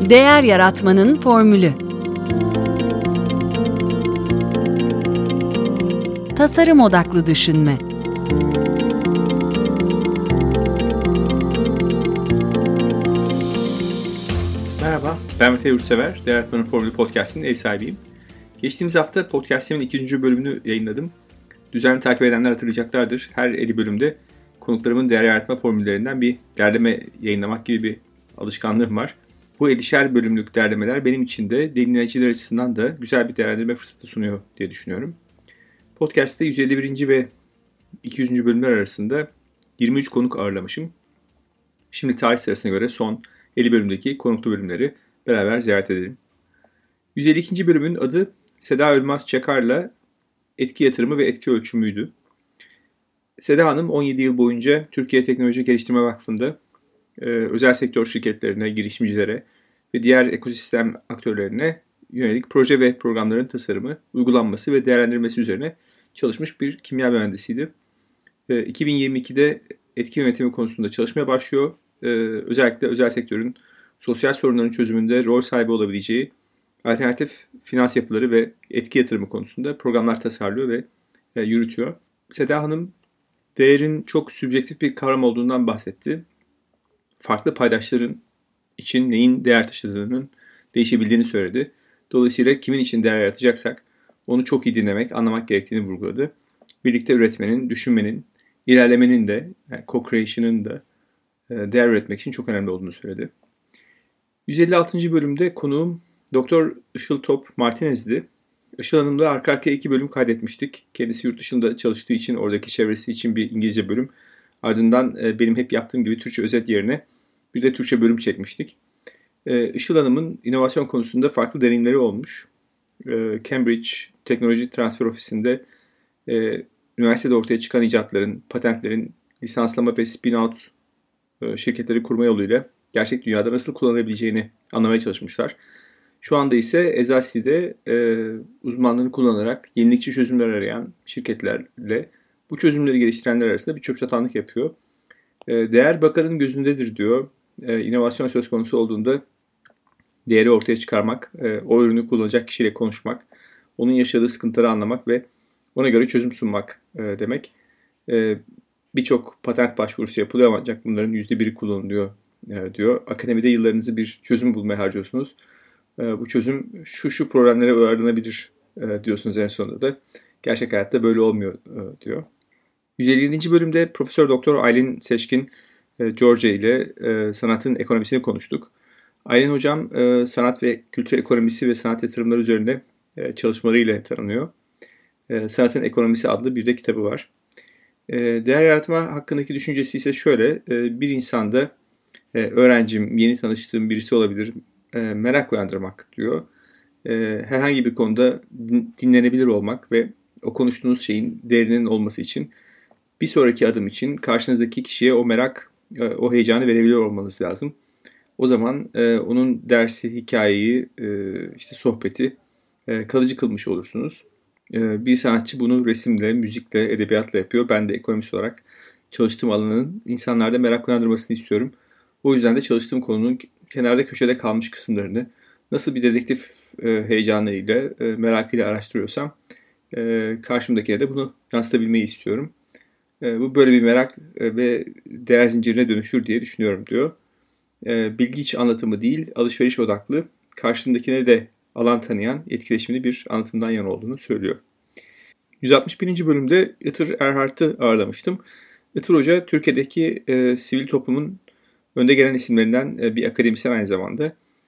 Değer yaratmanın formülü. Tasarım odaklı düşünme. Merhaba, ben Mete Yurtsever. Değer Yaratmanın Formülü Podcast'inin ev sahibiyim. Geçtiğimiz hafta podcast'imin 2. bölümünü yayınladım. Düzenli takip edenler hatırlayacaklardır. Her 50 bölümde konuklarımın değer yaratma formüllerinden bir derleme yayınlamak gibi bir alışkanlığım var. Bu 50'şer bölümlük derlemeler benim için de dinleyiciler açısından da güzel bir değerlendirme fırsatı sunuyor diye düşünüyorum. Podcast'te 151. ve 200. bölümler arasında 23 konuk ağırlamışım. Şimdi tarih sırasına göre son 50 bölümdeki konuklu bölümleri beraber ziyaret edelim. 152. bölümün adı Seda Ölmez Çakar'la etki yatırımı ve etki ölçümüydü. Seda Hanım 17 yıl boyunca Türkiye Teknoloji Geliştirme Vakfı'nda özel sektör şirketlerine, girişimcilere ve diğer ekosistem aktörlerine yönelik proje ve programların tasarımı, uygulanması ve değerlendirilmesi üzerine çalışmış bir kimya mühendisiydi. 2022'de etki yönetimi konusunda çalışmaya başlıyor. Özellikle özel sektörün sosyal sorunların çözümünde rol sahibi olabileceği alternatif finans yapıları ve etki yatırımı konusunda programlar tasarlıyor ve yürütüyor. Seda Hanım değerin çok sübjektif bir kavram olduğundan bahsetti. Farklı paydaşların için neyin değer taşıdığının değişebildiğini söyledi. Dolayısıyla kimin için değer yaratacaksak onu çok iyi dinlemek, anlamak gerektiğini vurguladı. Birlikte üretmenin, düşünmenin, ilerlemenin de, yani co-creation'ın da değer üretmek için çok önemli olduğunu söyledi. 156. bölümde konuğum Dr. Işıl Top Martinez'di. Işıl Hanım'la arka arkaya 2 bölüm kaydetmiştik. Kendisi yurt dışında çalıştığı için oradaki çevresi için bir İngilizce bölüm. Ardından benim hep yaptığım gibi Türkçe özet yerine bir de Türkçe bölüm çekmiştik. Işıl Hanım'ın inovasyon konusunda farklı deneyimleri olmuş. Cambridge Teknoloji Transfer Ofisi'nde üniversitede ortaya çıkan icatların, patentlerin lisanslama ve spin-out şirketleri kurma yoluyla gerçek dünyada nasıl kullanılabileceğini anlamaya çalışmışlar. Şu anda ise Ezazi'de uzmanlığını kullanarak yenilikçi çözümler arayan şirketlerle bu çözümleri geliştirenler arasında birçok çatanlık yapıyor. Değer bakanın gözündedir diyor. İnovasyon söz konusu olduğunda değeri ortaya çıkarmak, o ürünü kullanacak kişiyle konuşmak, onun yaşadığı sıkıntıları anlamak ve ona göre çözüm sunmak demek. Birçok patent başvurusu yapılıyor ancak bunların %1'i kullanılıyor diyor. Akademide yıllarınızı bir çözüm bulmaya harcıyorsunuz. Bu çözüm şu problemlere uyarlanabilir diyorsunuz en sonunda da. Gerçek hayatta böyle olmuyor diyor. 157. bölümde Profesör Doktor Aylin Seçkin Georgia ile sanatın ekonomisini konuştuk. Aylin hocam sanat ve kültür ekonomisi ve sanat yatırımları üzerinde çalışmalarıyla tanınıyor. Sanatın Ekonomisi adlı bir de kitabı var. Değer yaratma hakkındaki düşüncesi ise şöyle. Bir insanda öğrencim, yeni tanıştığım birisi olabilir, merak uyandırmak diyor. Herhangi bir konuda dinlenebilir olmak ve o konuştuğunuz şeyin değerinin olması için bir sonraki adım için karşınızdaki kişiye o merak, o heyecanı verebiliyor olmanız lazım. O zaman onun dersi, hikayeyi, işte sohbeti kalıcı kılmış olursunuz. Bir sanatçı bunu resimle, müzikle, edebiyatla yapıyor. Ben de ekonomist olarak çalıştığım alanın insanlarda merak uyandırmasını istiyorum. O yüzden de çalıştığım konunun kenarda köşede kalmış kısımlarını nasıl bir dedektif heyecanıyla, merakıyla araştırıyorsam karşımdakine de bunu yansıtabilmeyi istiyorum. Bu böyle bir merak ve değer zincirine dönüşür diye düşünüyorum diyor. Bilgi iç anlatımı değil, alışveriş odaklı, karşındakine de alan tanıyan, etkileşimli bir anlatımdan yana olduğunu söylüyor. 161. bölümde Itır Erhard'ı ağırlamıştım. Itır Hoca, Türkiye'deki sivil toplumun önde gelen isimlerinden bir akademisyen aynı zamanda.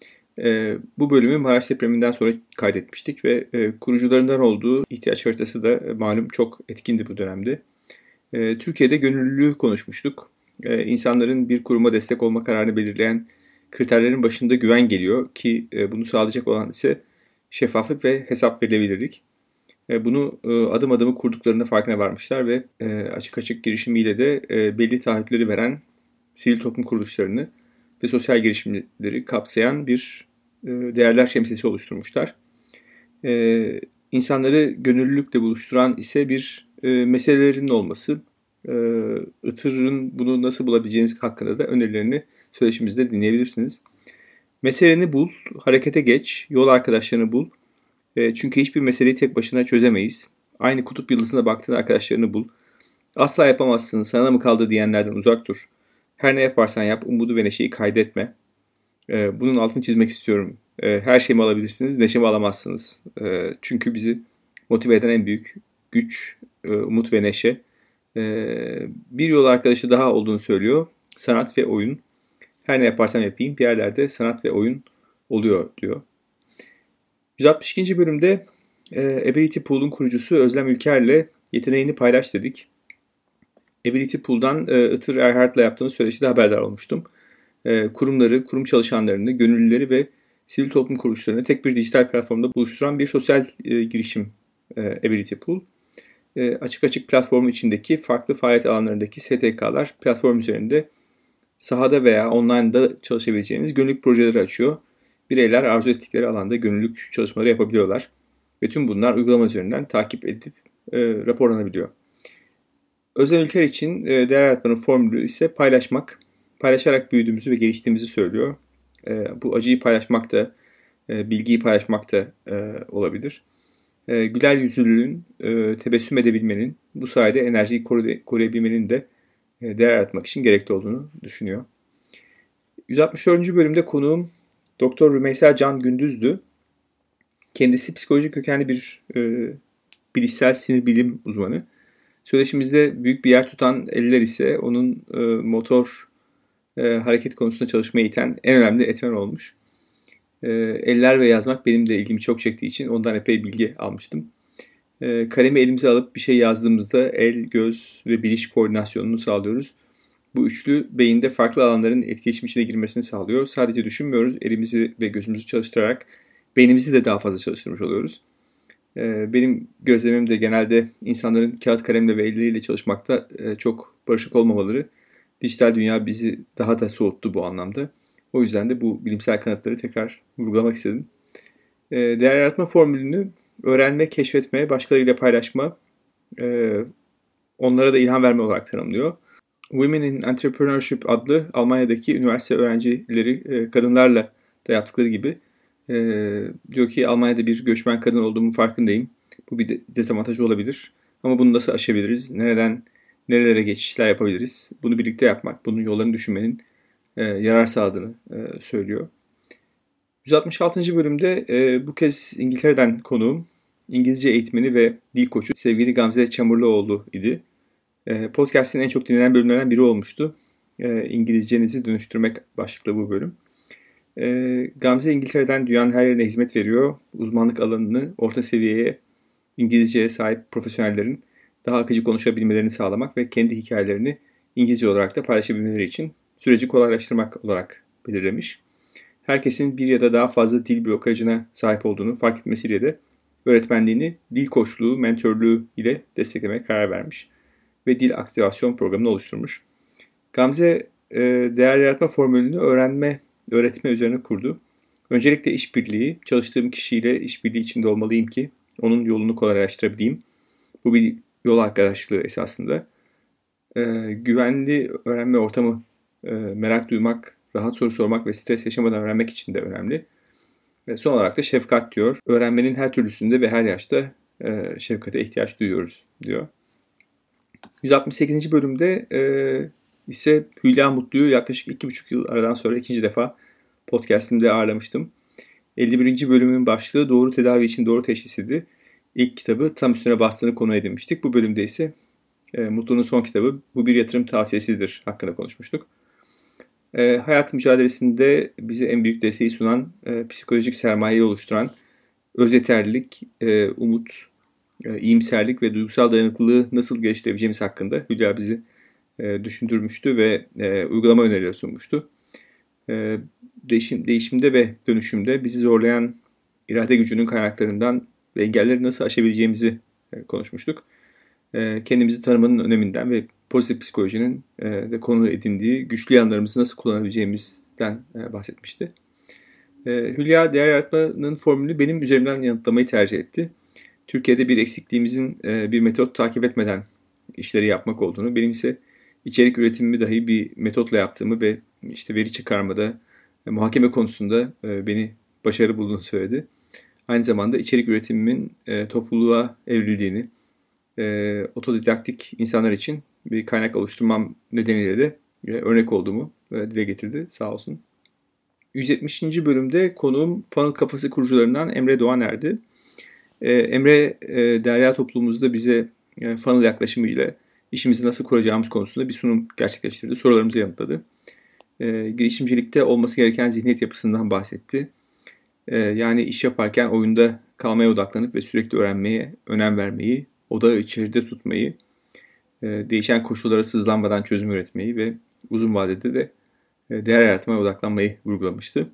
Bu bölümü Maraş depreminden sonra kaydetmiştik ve kurucularından olduğu ihtiyaç haritası da malum çok etkindi bu dönemde. Türkiye'de gönüllülüğü konuşmuştuk. İnsanların bir kuruma destek olma kararını belirleyen kriterlerin başında güven geliyor ki bunu sağlayacak olan ise şeffaflık ve hesap verilebilirlik. Bunu adım adımı kurduklarında farkına varmışlar ve açık açık girişimiyle de belli taahhütleri veren sivil toplum kuruluşlarını ve sosyal girişimleri kapsayan bir değerler şemsiyesi oluşturmuşlar. İnsanları gönüllülükle buluşturan ise bir meselelerinin olması. Itır'ın bunu nasıl bulabileceğiniz hakkında da önerilerini söyleşimizde dinleyebilirsiniz. Meseleni bul, harekete geç, yol arkadaşlarını bul. Çünkü hiçbir meseleyi tek başına çözemeyiz. Aynı kutup yıldızına baktığın arkadaşlarını bul. Asla yapamazsın, sana mı kaldı diyenlerden uzak dur. Her ne yaparsan yap, umudu ve neşeyi kaydetme. Bunun altını çizmek istiyorum. Her şeyimi alabilirsiniz, neşemi alamazsınız. Çünkü bizi motive eden en büyük güç, umut ve neşe. Bir yol arkadaşı daha olduğunu söylüyor. Sanat ve oyun. Her ne yaparsam yapayım bir yerlerde sanat ve oyun oluyor diyor. 162. bölümde Ability Pool'un kurucusu Özlem Ülker'le yeteneğini paylaş dedik. Ability Pool'dan Itır Erhard'la yaptığımız söyleşide haberdar olmuştum. Kurumları, kurum çalışanlarını, gönüllüleri ve sivil toplum kuruluşlarını tek bir dijital platformda buluşturan bir sosyal girişim Ability Pool. Açık platformun içindeki farklı faaliyet alanlarındaki STK'lar platform üzerinde sahada veya online'da çalışabileceğiniz gönüllülük projeleri açıyor. Bireyler arzu ettikleri alanda gönüllülük çalışmaları yapabiliyorlar. Ve tüm bunlar uygulama üzerinden takip edilip raporlanabiliyor. Özel ülkeler için değer yaratmanın formülü ise paylaşmak. Paylaşarak büyüdüğümüzü ve geliştiğimizi söylüyor. Bu acıyı paylaşmak da, bilgiyi paylaşmak da olabilir. Güler yüzlülüğün, tebessüm edebilmenin, bu sayede enerjiyi koruyabilmenin de değer yaratmak için gerekli olduğunu düşünüyor. 164. bölümde konuğum Doktor Rümeysa Can Gündüz'dü. Kendisi psikolojik kökenli bir bilişsel sinir bilim uzmanı. Söyleşimizde büyük bir yer tutan eller ise onun motor hareket konusunda çalışmaya iten en önemli etmen olmuş. Eller ve yazmak benim de ilgimi çok çektiği için ondan epey bilgi almıştım. Kalemi elimize alıp bir şey yazdığımızda el, göz ve biliş koordinasyonunu sağlıyoruz. Bu üçlü beyinde farklı alanların etkileşim içine girmesini sağlıyor. Sadece düşünmüyoruz, elimizi ve gözümüzü çalıştırarak beynimizi de daha fazla çalıştırmış oluyoruz. Benim gözlemim de genelde insanların kağıt kalemle ve elleriyle çalışmakta çok barışık olmamaları. Dijital dünya bizi daha da soğuttu bu anlamda. O yüzden de bu bilimsel kanıtları tekrar vurgulamak istedim. Değer yaratma formülünü öğrenme, keşfetme, başkalarıyla paylaşma, onlara da ilham verme olarak tanımlıyor. Women in Entrepreneurship adlı Almanya'daki üniversite öğrencileri kadınlarla da yaptıkları gibi diyor ki Almanya'da bir göçmen kadın olduğumun farkındayım. Bu bir dezavantaj olabilir. Ama bunu nasıl aşabiliriz? Nereden nerelere geçişler yapabiliriz? Bunu birlikte yapmak, bunun yollarını düşünmenin yarar sağladığını söylüyor. 166. bölümde bu kez İngiltere'den konuğum İngilizce eğitmeni ve dil koçu sevgili Gamze Çamurluoğlu idi. Podcast'in en çok dinlenen bölümlerden biri olmuştu. İngilizcenizi dönüştürmek başlıklı bu bölüm. Gamze İngiltere'den dünyanın her yerine hizmet veriyor. Uzmanlık alanını orta seviyeye İngilizceye sahip profesyonellerin daha akıcı konuşabilmelerini sağlamak ve kendi hikayelerini İngilizce olarak da paylaşabilmeleri için süreci kolaylaştırmak olarak belirlemiş. Herkesin bir ya da daha fazla dil blokajına sahip olduğunu fark etmesiyle de öğretmenliğini dil koçluğu, mentörlüğü ile desteklemeye karar vermiş ve dil aktivasyon programını oluşturmuş. Gamze değer yaratma formülünü öğretme üzerine kurdu. Öncelikle işbirliği, çalıştığım kişiyle işbirliği içinde olmalıyım ki onun yolunu kolaylaştırabileyim. Bu bir yol arkadaşlığı esasında. Güvenli öğrenme ortamı, merak duymak, rahat soru sormak ve stres yaşamadan öğrenmek için de önemli. Ve son olarak da şefkat diyor. Öğrenmenin her türlüsünde ve her yaşta şefkate ihtiyaç duyuyoruz diyor. 168. bölümde ise Hülya Mutlu'yu yaklaşık 2,5 yıl aradan sonra ikinci defa podcastimde ağırlamıştım. 51. bölümün başlığı Doğru Tedavi için Doğru Teşhis idi. İlk kitabı tam üstüne bastığını konu edinmiştik. Bu bölümde ise Mutlu'nun son kitabı Bu Bir Yatırım Tavsiyesidir hakkında konuşmuştuk. Hayat mücadelesinde bize en büyük desteği sunan, psikolojik sermayeyi oluşturan özyeterlilik, umut, iyimserlik ve duygusal dayanıklılığı nasıl geliştirebileceğimiz hakkında Hülya bizi düşündürmüştü ve uygulama önerileri sunmuştu. Değişimde ve dönüşümde bizi zorlayan irade gücünün kaynaklarından ve engelleri nasıl aşabileceğimizi konuşmuştuk. Kendimizi tanımanın öneminden ve pozitif psikolojinin de konu edindiği güçlü yanlarımızı nasıl kullanabileceğimizden bahsetmişti. Hülya değer yaratmanın formülünü benim üzerimden yanıtlamayı tercih etti. Türkiye'de bir eksikliğimizin bir metot takip etmeden işleri yapmak olduğunu, benim ise içerik üretimimi dahi bir metotla yaptığımı ve işte veri çıkarmada, muhakeme konusunda beni başarılı bulduğunu söyledi. Aynı zamanda içerik üretimimin topluluğa evrildiğini, otodidaktik insanlar için bir kaynak oluşturmam nedeniyle de örnek olduğumu dile getirdi. Sağ olsun. 170. bölümde konuğum Funnel Kafası kurucularından Emre Doğaner'di. Emre, Derya toplumumuzda bize funnel yaklaşımıyla işimizi nasıl kuracağımız konusunda bir sunum gerçekleştirdi. Sorularımızı yanıtladı. Girişimcilikte olması gereken zihniyet yapısından bahsetti. Yani iş yaparken oyunda kalmaya odaklanıp ve sürekli öğrenmeye önem vermeyi, odağı içeride tutmayı, değişen koşullara sızlanmadan çözüm üretmeyi ve uzun vadede de değer yaratmaya odaklanmayı vurgulamıştı.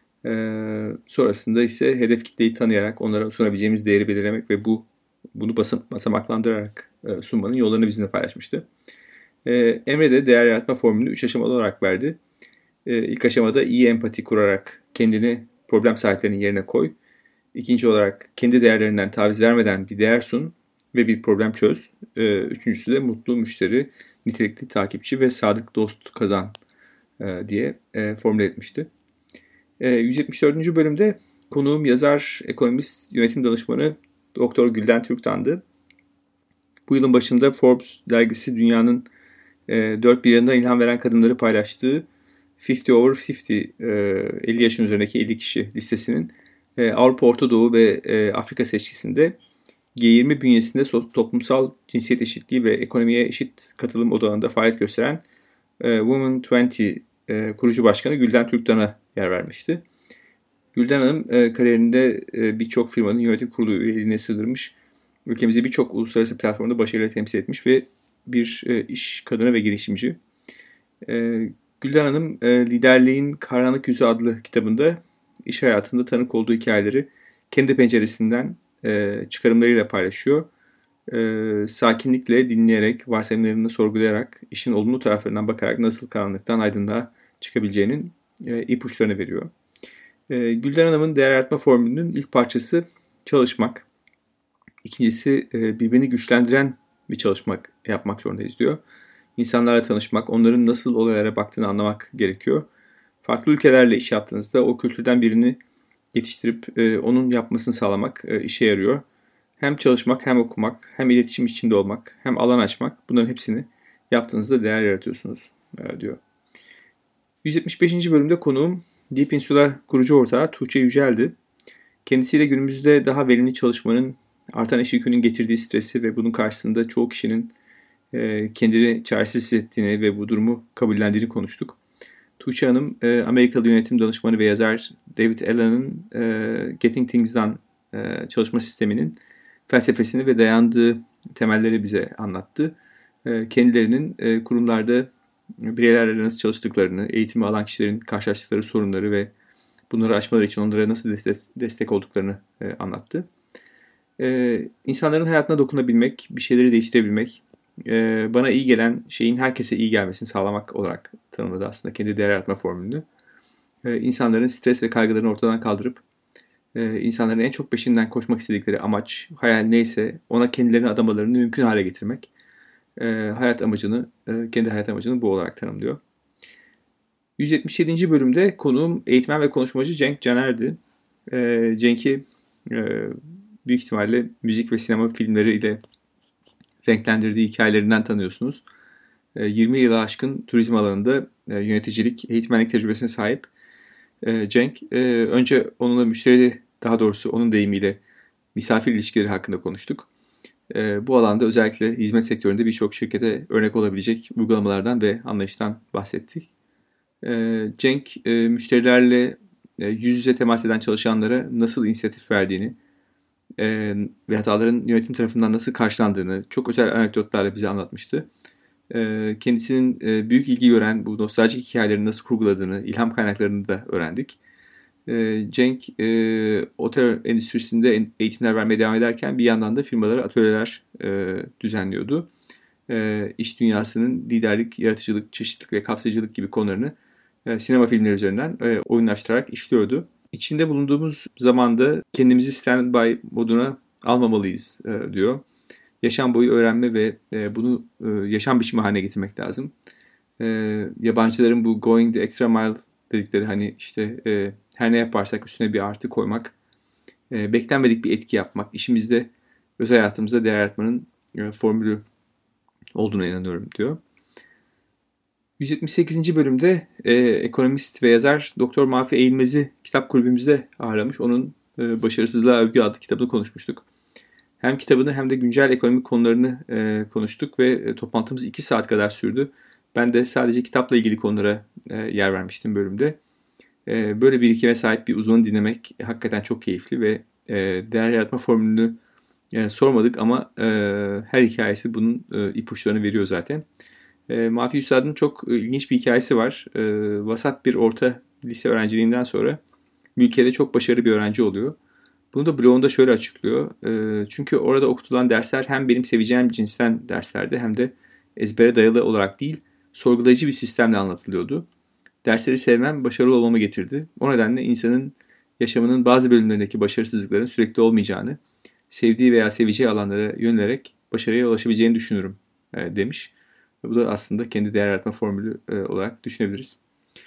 Sonrasında ise hedef kitleyi tanıyarak onlara sunabileceğimiz değeri belirlemek ve bunu basamaklandırarak sunmanın yollarını bizimle paylaşmıştı. Emre de değer yaratma formülünü 3 aşamalı olarak verdi. İlk aşamada iyi empati kurarak kendini problem sahiplerinin yerine koy. İkinci olarak kendi değerlerinden taviz vermeden bir değer sun ve bir problem çöz. Üçüncüsü de mutlu müşteri, nitelikli takipçi ve sadık dost kazan diye formüle etmişti. 174. bölümde konuğum yazar, ekonomist, yönetim danışmanı Doktor Gülden Türktan'dı. Bu yılın başında Forbes dergisi dünyanın dört bir yanında ilham veren kadınları paylaştığı 50 over 50, 50 yaşın üzerindeki 50 kişi listesinin Avrupa, Orta Doğu ve Afrika seçkisinde G20 bünyesinde toplumsal cinsiyet eşitliği ve ekonomiye eşit katılım odağında faaliyet gösteren Women 20 kurucu başkanı Gülden Türktan'a yer vermişti. Gülden Hanım kariyerinde birçok firmanın yönetim kurulu üyeliğine sığdırmış, ülkemizi birçok uluslararası platformda başarıyla temsil etmiş ve bir iş kadını ve girişimci. Gülden Hanım Liderliğin Karanlık Yüzü adlı kitabında iş hayatında tanık olduğu hikayeleri kendi penceresinden çıkarımlarıyla paylaşıyor. Sakinlikle dinleyerek, varsayımlarını sorgulayarak, işin olumlu taraflarından bakarak nasıl karanlıktan aydınlığa çıkabileceğinin ipuçlarını veriyor. Gülden Hanım'ın değer yaratma formülünün ilk parçası çalışmak. İkincisi birbirini güçlendiren bir çalışmak yapmak zorundayız diyor. İnsanlarla tanışmak, onların nasıl olaylara baktığını anlamak gerekiyor. Farklı ülkelerle iş yaptığınızda o kültürden birini yetiştirip onun yapmasını sağlamak işe yarıyor. Hem çalışmak, hem okumak, hem iletişim içinde olmak, hem alan açmak, bunların hepsini yaptığınızda değer yaratıyorsunuz diyor. 175. bölümde konuğum Deep Insula kurucu ortağı Tuğçe Yücel'di. Kendisiyle günümüzde daha verimli çalışmanın, artan iş yükünün getirdiği stresi ve bunun karşısında çoğu kişinin kendini çaresiz hissettiğini ve bu durumu kabullendiğini konuştuk. Tuğçe Hanım, Amerikalı yönetim danışmanı ve yazar David Allen'ın Getting Things'dan çalışma sisteminin felsefesini ve dayandığı temelleri bize anlattı. Kendilerinin kurumlarda bireylerle nasıl çalıştıklarını, eğitimi alan kişilerin karşılaştıkları sorunları ve bunları aşmaları için onlara nasıl destek olduklarını anlattı. İnsanların hayatına dokunabilmek, bir şeyleri değiştirebilmek, bana iyi gelen şeyin herkese iyi gelmesini sağlamak olarak tanımladı aslında kendi değer yaratma formülünü. İnsanların stres ve kaygılarını ortadan kaldırıp insanların en çok peşinden koşmak istedikleri amaç, hayal neyse ona kendilerini adamalarını mümkün hale getirmek. Kendi hayat amacını bu olarak tanımlıyor. 177. bölümde konuğum eğitmen ve konuşmacı Cenk Caner'di. Cenk'i büyük ihtimalle müzik ve sinema filmleri ile renklendirdiği hikayelerinden tanıyorsunuz. 20 yılı aşkın turizm alanında yöneticilik, eğitmenlik tecrübesine sahip Cenk. Önce onunla daha doğrusu onun deyimiyle misafir ilişkileri hakkında konuştuk. Bu alanda özellikle hizmet sektöründe birçok şirkete örnek olabilecek uygulamalardan ve anlayıştan bahsettik. Cenk, müşterilerle yüz yüze temas eden çalışanlara nasıl inisiyatif verdiğini ve hataların yönetim tarafından nasıl karşılandığını çok özel anekdotlarla bize anlatmıştı. Kendisinin büyük ilgi gören bu nostaljik hikayelerini nasıl kurguladığını, ilham kaynaklarını da öğrendik. Cenk otel endüstrisinde eğitimler vermeye devam ederken bir yandan da firmalara atölyeler düzenliyordu. İş dünyasının liderlik, yaratıcılık, çeşitlilik ve kapsayıcılık gibi konularını sinema filmleri üzerinden oyunlaştırarak işliyordu. İçinde bulunduğumuz zamanda kendimizi stand-by moduna almamalıyız diyor. Yaşam boyu öğrenme ve bunu yaşam biçimi haline getirmek lazım. Yabancıların bu going the extra mile dedikleri, hani işte her ne yaparsak üstüne bir artı koymak, beklenmedik bir etki yapmak, işimizde, özel hayatımızda değer yaratmanın formülü olduğuna inanıyorum diyor. 178. bölümde ekonomist ve yazar Doktor Mahfi Eğilmez'i kitap kulübümüzde ağırlamış. Onun Başarısızlığa Övgü adlı kitabını konuşmuştuk. Hem kitabını hem de güncel ekonomik konularını konuştuk ve toplantımız 2 saat kadar sürdü. Ben de sadece kitapla ilgili konulara yer vermiştim bölümde. Böyle birikime sahip bir uzmanı dinlemek hakikaten çok keyifli ve değer yaratma formülünü sormadık ama her hikayesi bunun ipuçlarını veriyor zaten. Mahfi Üstad'ın çok ilginç bir hikayesi var. Vasat bir orta lise öğrenciliğinden sonra ülkede çok başarılı bir öğrenci oluyor. Bunu da blogunda şöyle açıklıyor. Çünkü orada okutulan dersler hem benim seveceğim cinsten derslerdi hem de ezbere dayalı olarak değil, sorgulayıcı bir sistemle anlatılıyordu. Dersleri sevmem başarılı olmamı getirdi. O nedenle insanın yaşamının bazı bölümlerindeki başarısızlıkların sürekli olmayacağını, sevdiği veya seveceği alanlara yönelerek başarıya ulaşabileceğini düşünürüm demiş. Bu da aslında kendi değer yaratma formülü olarak düşünebiliriz.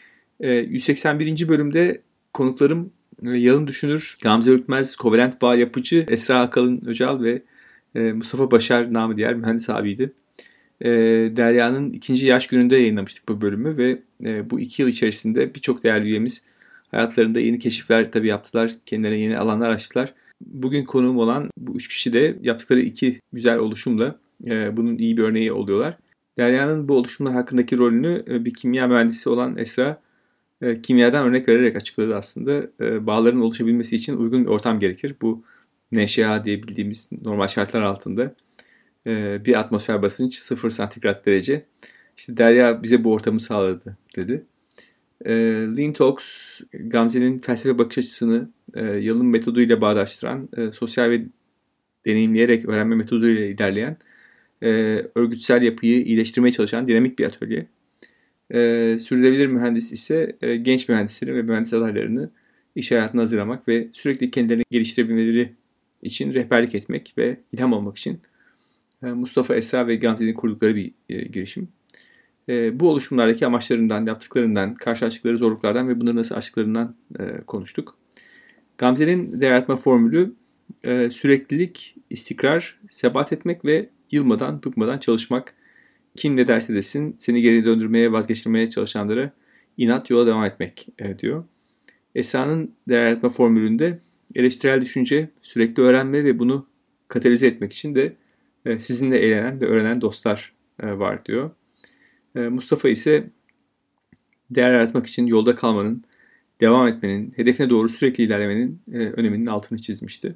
181. bölümde konuklarım Yalın Düşünür, Gamze Ürkmez, Kovalent Bağ Yapıcı, Esra Akalın Öcal ve Mustafa Başar namı diğer mühendis abiydi. Derya'nın 2. yaş gününde yayınlamıştık bu bölümü ve bu 2 yıl içerisinde birçok değerli üyemiz hayatlarında yeni keşifler tabii yaptılar, kendilerine yeni alanlar açtılar. Bugün konuğum olan bu 3 kişi de yaptıkları 2 güzel oluşumla bunun iyi bir örneği oluyorlar. Derya'nın bu oluşumlar hakkındaki rolünü bir kimya mühendisi olan Esra kimyadan örnek vererek açıkladı aslında. Bağların oluşabilmesi için uygun bir ortam gerekir. Bu NŞA diye bildiğimiz normal şartlar altında bir atmosfer basınç 0 santigrat derece. İşte Derya bize bu ortamı sağladı dedi. Lean Talks, Gamze'nin felsefe bakış açısını Yalın metoduyla bağdaştıran, sosyal ve deneyimleyerek öğrenme metoduyla ilerleyen, örgütsel yapıyı iyileştirmeye çalışan dinamik bir atölye. Sürdürülebilir mühendis ise genç mühendisleri ve mühendis adaylarını iş hayatına hazırlamak ve sürekli kendilerini geliştirebilmeleri için rehberlik etmek ve ilham olmak için Mustafa, Esra ve Gamze'nin kurdukları bir girişim. Bu oluşumlardaki amaçlarından, yaptıklarından, karşılaştıkları zorluklardan ve bunları nasıl aştıklarından konuştuk. Gamze'nin değer yaratma formülü süreklilik, istikrar, sebat etmek ve yılmadan, bıkmadan çalışmak. Kim ne derse desin seni geri döndürmeye, vazgeçirmeye çalışanlara inat yola devam etmek diyor. Esra'nın değer yaratma formülünde eleştirel düşünce, sürekli öğrenme ve bunu katalize etmek için de sizinle eğlenen ve öğrenen dostlar var diyor. Mustafa ise değer yaratmak için yolda kalmanın, devam etmenin, hedefine doğru sürekli ilerlemenin öneminin altını çizmişti.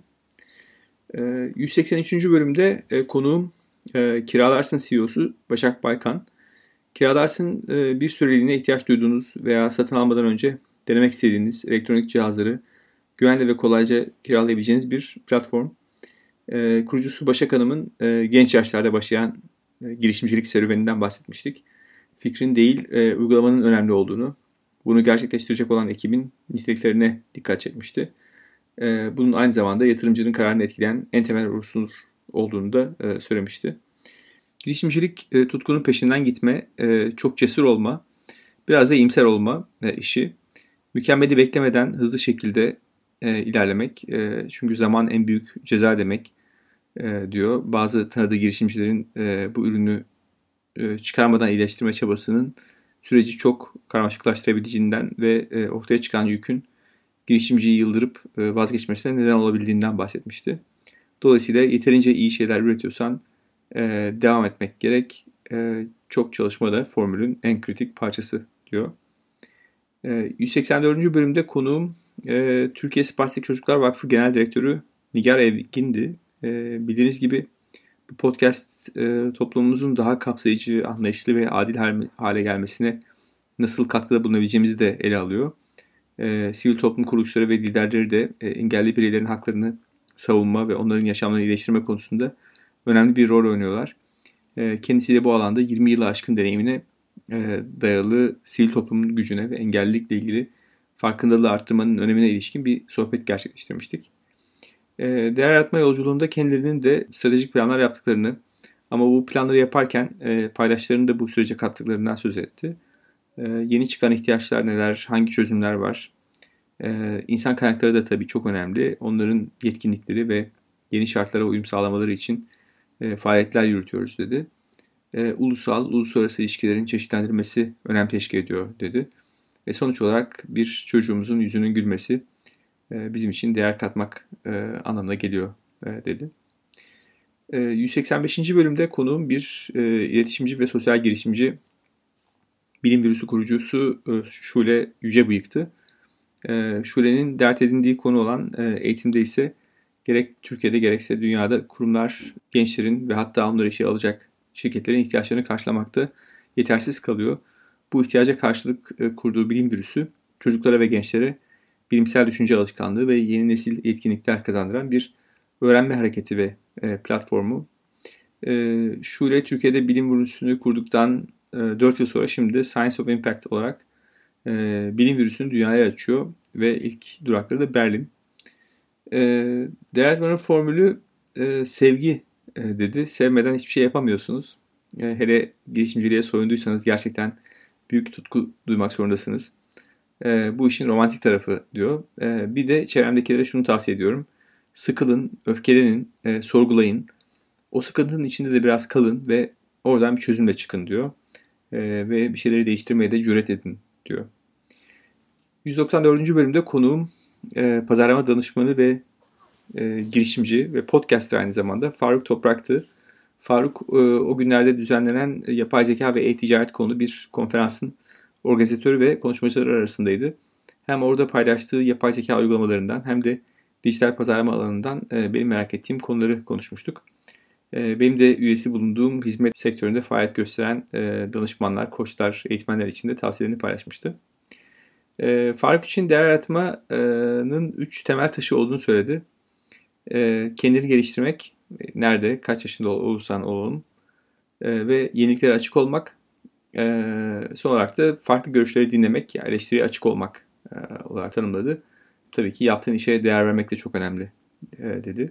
183. bölümde konuğum Kiralarsın CEO'su Başak Baykan. Kiralarsın bir süreliğine ihtiyaç duyduğunuz veya satın almadan önce denemek istediğiniz elektronik cihazları güvenli ve kolayca kiralayabileceğiniz bir platform. Kurucusu Başak Hanım'ın genç yaşlarda başlayan girişimcilik serüveninden bahsetmiştik. Fikrin değil, uygulamanın önemli olduğunu, bunu gerçekleştirecek olan ekibin niteliklerine dikkat çekmişti. Bunun aynı zamanda yatırımcının kararını etkileyen en temel unsur olduğunu da söylemişti. Girişimcilik tutkunun peşinden gitme, çok cesur olma, biraz da iyimser olma işi. Mükemmeli beklemeden hızlı şekilde ilerlemek. Çünkü zaman en büyük ceza demek diyor. Bazı tanıdığı girişimcilerin bu ürünü çıkarmadan iyileştirme çabasının süreci çok karmaşıklaştırabileceğinden ve ortaya çıkan yükün girişimciyi yıldırıp vazgeçmesine neden olabildiğinden bahsetmişti. Dolayısıyla yeterince iyi şeyler üretiyorsan devam etmek gerek. Çok çalışma da formülün en kritik parçası diyor. 184. bölümde konuğum Türkiye Spastik Çocuklar Vakfı Genel Direktörü Nigar Evgin'di. Bildiğiniz gibi bu podcast toplumumuzun daha kapsayıcı, anlayışlı ve adil hale gelmesine nasıl katkıda bulunabileceğimizi de ele alıyor. Sivil toplum kuruluşları ve liderleri de engelli bireylerin haklarını savunma ve onların yaşamlarını iyileştirme konusunda önemli bir rol oynuyorlar. Kendisi de bu alanda 20 yılı aşkın deneyimine dayalı sivil toplumun gücüne ve engellilikle ilgili farkındalığı arttırmanın önemine ilişkin bir sohbet gerçekleştirmiştik. Değer yaratma yolculuğunda kendilerinin de stratejik planlar yaptıklarını ama bu planları yaparken paydaşlarının da bu sürece kattıklarından söz etti. Yeni çıkan ihtiyaçlar neler, hangi çözümler var? İnsan kaynakları da tabii çok önemli. Onların yetkinlikleri ve yeni şartlara uyum sağlamaları için faaliyetler yürütüyoruz dedi. Uluslararası ilişkilerin çeşitlendirilmesi önem teşkil ediyor dedi. Ve sonuç olarak bir çocuğumuzun yüzünün gülmesi bizim için değer katmak anlamına geliyor dedi. 185. bölümde konuğum bir iletişimci ve sosyal girişimci, bilim virüsü kurucusu Şule Yücebıyık'tı. Şule'nin dert edindiği konu olan eğitimde ise gerek Türkiye'de gerekse dünyada kurumlar gençlerin ve hatta onları işe alacak şirketlerin ihtiyaçlarını karşılamakta yetersiz kalıyor. Bu ihtiyaca karşılık kurduğu bilim virüsü çocuklara ve gençlere bilimsel düşünce alışkanlığı ve yeni nesil yetkinlikler kazandıran bir öğrenme hareketi ve platformu. Şule Türkiye'de bilim virüsünü kurduktan 4 yıl sonra şimdi Science of Impact olarak bilim virüsünü dünyaya açıyor ve ilk durakları da Berlin. Değer formülü sevgi dedi. Sevmeden hiçbir şey yapamıyorsunuz. Hele girişimciliğe soyunduysanız gerçekten büyük tutku duymak zorundasınız. Bu işin romantik tarafı diyor. Bir de çevremdekilere şunu tavsiye ediyorum. Sıkılın, öfkelenin, sorgulayın. O sıkıntının içinde de biraz kalın ve oradan bir çözümle çıkın diyor. Ve bir şeyleri değiştirmeye de cüret edin diyor. 194. bölümde konuğum pazarlama danışmanı ve girişimci ve podcaster aynı zamanda Faruk Toprak'tı. Faruk o günlerde düzenlenen yapay zeka ve e-ticaret konulu bir konferansın organizatörü ve konuşmacıları arasındaydı. Hem orada paylaştığı yapay zeka uygulamalarından hem de dijital pazarlama alanından benim merak ettiğim konuları konuşmuştuk. Benim de üyesi bulunduğum hizmet sektöründe faaliyet gösteren danışmanlar, koçlar, eğitmenler için de tavsiyelerini paylaşmıştı. Faruk için değer yaratmanın 3 temel taşı olduğunu söyledi. Kendini geliştirmek, nerede, kaç yaşında olursan olalım ve yeniliklere açık olmak, son olarak da farklı görüşleri dinlemek, eleştiriye açık olmak olarak tanımladı. Tabii ki yaptığın işe değer vermek de çok önemli dedi.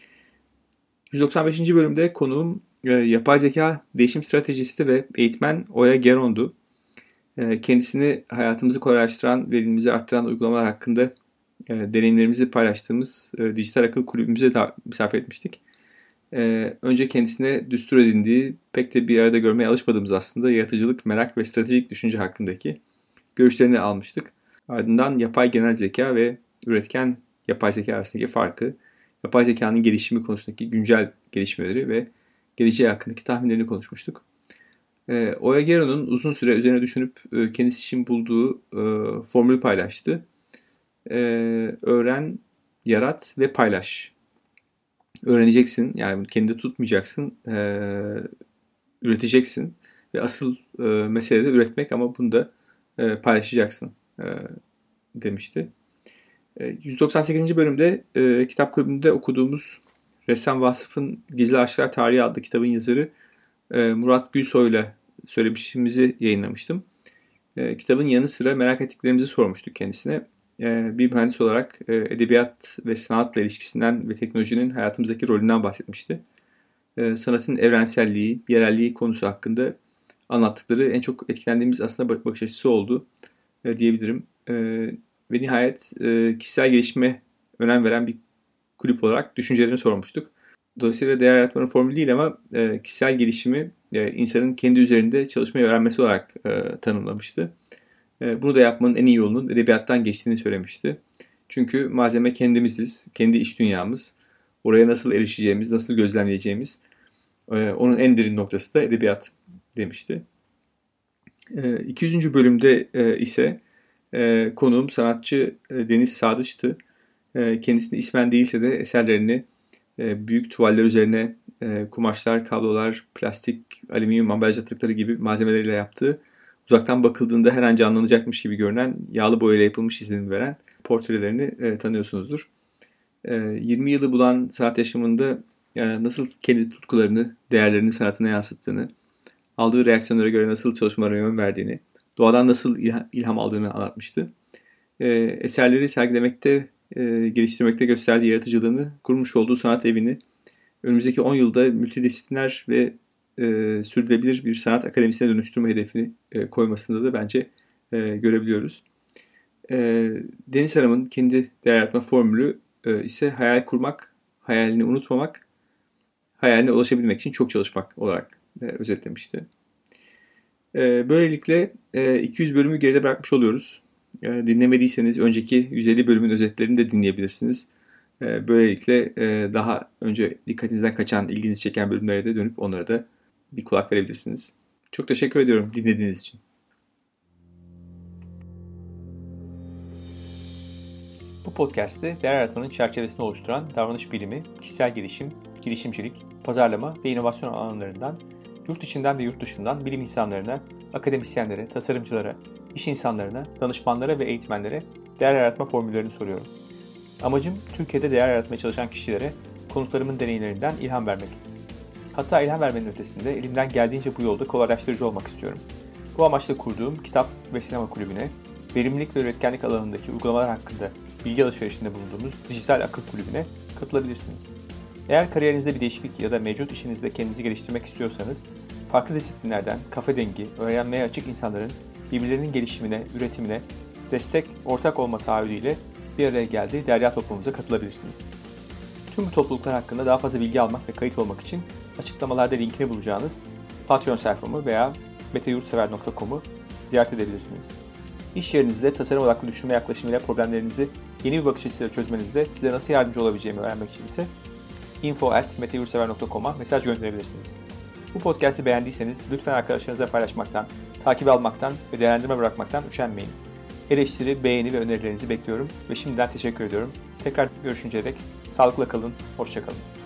195. bölümde konuğum yapay zeka değişim stratejisti ve eğitmen Oya Geron'du. Kendisini hayatımızı kolaylaştıran, verimimizi arttıran uygulamalar hakkında deneyimlerimizi paylaştığımız dijital akıl kulübümüze de misafir etmiştik. Önce kendisine düstur edindiği, pek de bir arada görmeye alışmadığımız aslında yaratıcılık, merak ve stratejik düşünce hakkındaki görüşlerini almıştık. Ardından yapay genel zeka ve üretken yapay zeka arasındaki farkı, yapay zekanın gelişimi konusundaki güncel gelişmeleri ve geleceği hakkındaki tahminlerini konuşmuştuk. Oya Geron'un uzun süre üzerine düşünüp kendisi için bulduğu formülü paylaştı. Öğren, yarat ve paylaş. Öğreneceksin, yani kendini tutmayacaksın, üreteceksin ve asıl mesele de üretmek ama bunu da paylaşacaksın demişti. 198. bölümde kitap kulübünde okuduğumuz Ressam Vasıf'ın Gizli Aşklar Tarihi adlı kitabın yazarı Murat Gülsoy'la söylemişimizi yayınlamıştım. Kitabın yanı sıra merak ettiklerimizi sormuştuk kendisine. Bir mühendis olarak edebiyat ve sanatla ilişkisinden ve teknolojinin hayatımızdaki rolünden bahsetmişti. Sanatın evrenselliği, yerelliği konusu hakkında anlattıkları en çok etkilendiğimiz aslında bakış açısı oldu diyebilirim. Ve nihayet kişisel gelişime önem veren bir kulüp olarak düşüncelerini sormuştuk. Dolayısıyla değer yaratmanın formülü değil ama kişisel gelişimi insanın kendi üzerinde çalışmayı öğrenmesi olarak tanımlamıştı. Bunu da yapmanın en iyi yolunun edebiyattan geçtiğini söylemişti. Çünkü malzeme kendimiziz, kendi iç dünyamız. Oraya nasıl erişeceğimiz, nasıl gözlemleyeceğimiz onun en derin noktası da edebiyat demişti. 200. bölümde ise konuğum sanatçı Deniz Sadıç'tı. Kendisini ismen değilse de eserlerini büyük tuvaller üzerine kumaşlar, kablolar, plastik, alüminyum ambalaj atıkları gibi malzemeleriyle yaptığı, uzaktan bakıldığında her an canlanacakmış gibi görünen, yağlı boyayla yapılmış izlenim veren portrelerini tanıyorsunuzdur. 20 yılı bulan sanat yaşamında nasıl kendi tutkularını, değerlerini sanatına yansıttığını, aldığı reaksiyonlara göre nasıl çalışmalara yön verdiğini, doğadan nasıl ilham aldığını anlatmıştı. Eserleri sergilemekte, geliştirmekte gösterdiği yaratıcılığını, kurmuş olduğu sanat evini önümüzdeki 10 yılda multidisipliner ve sürdürülebilir bir sanat akademisine dönüştürme hedefini koymasında da bence görebiliyoruz. Deniz Hanım'ın kendi değer yaratma formülü ise hayal kurmak, hayalini unutmamak, hayaline ulaşabilmek için çok çalışmak olarak özetlemişti. Böylelikle 200 bölümü geride bırakmış oluyoruz. Dinlemediyseniz önceki 150 bölümün özetlerini de dinleyebilirsiniz. Böylelikle daha önce dikkatinizden kaçan, ilginizi çeken bölümlere de dönüp onlara da bir kulak verebilirsiniz. Çok teşekkür ediyorum dinlediğiniz için. Bu podcast'te değer yaratmanın çerçevesini oluşturan davranış bilimi, kişisel gelişim, girişimcilik, pazarlama ve inovasyon alanlarından yurt içinden ve yurt dışından bilim insanlarına, akademisyenlere, tasarımcılara, iş insanlarına, danışmanlara ve eğitmenlere değer yaratma formüllerini soruyorum. Amacım Türkiye'de değer yaratmaya çalışan kişilere konuklarımın deneyimlerinden ilham vermek. Hatta ilham vermenin ötesinde elimden geldiğince bu yolda kolaylaştırıcı olmak istiyorum. Bu amaçla kurduğum kitap ve sinema kulübüne, verimlilik ve üretkenlik alanındaki uygulamalar hakkında bilgi alışverişinde bulunduğumuz dijital akıl kulübüne katılabilirsiniz. Eğer kariyerinizde bir değişiklik ya da mevcut işinizde kendinizi geliştirmek istiyorsanız, farklı disiplinlerden kafa dengi, öğrenmeye açık insanların birbirlerinin gelişimine, üretimine destek, ortak olma taahhüdüyle bir araya geldiği derya topluluğumuza katılabilirsiniz. Tüm bu topluluklar hakkında daha fazla bilgi almak ve kayıt olmak için açıklamalarda linkini bulacağınız Patreon sayfamı veya meteyurtsever.com'u ziyaret edebilirsiniz. İş yerinizde tasarım odaklı düşünme yaklaşımıyla problemlerinizi yeni bir bakış açısıyla çözmenizde size nasıl yardımcı olabileceğimi öğrenmek için ise info@meteyurtsever.com'a mesaj gönderebilirsiniz. Bu podcast'i beğendiyseniz lütfen arkadaşlarınızla paylaşmaktan, takip almaktan ve değerlendirme bırakmaktan üşenmeyin. Eleştiri, beğeni ve önerilerinizi bekliyorum ve şimdiden teşekkür ediyorum. Tekrar görüşünceye dek sağlıkla kalın, hoşça kalın.